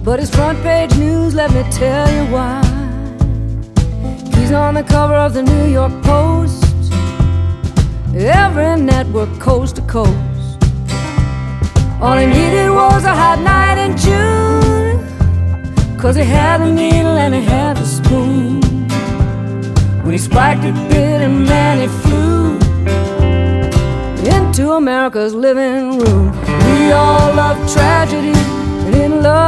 but his front page news, let me tell you why. He's on the cover of the New York Post, every network coast to coast. All he needed was a hot night in June, 'cause he had the needle and he had the spoon. When he spiked it, bit him, and he flew into America's living room. We all love tragedy, and in love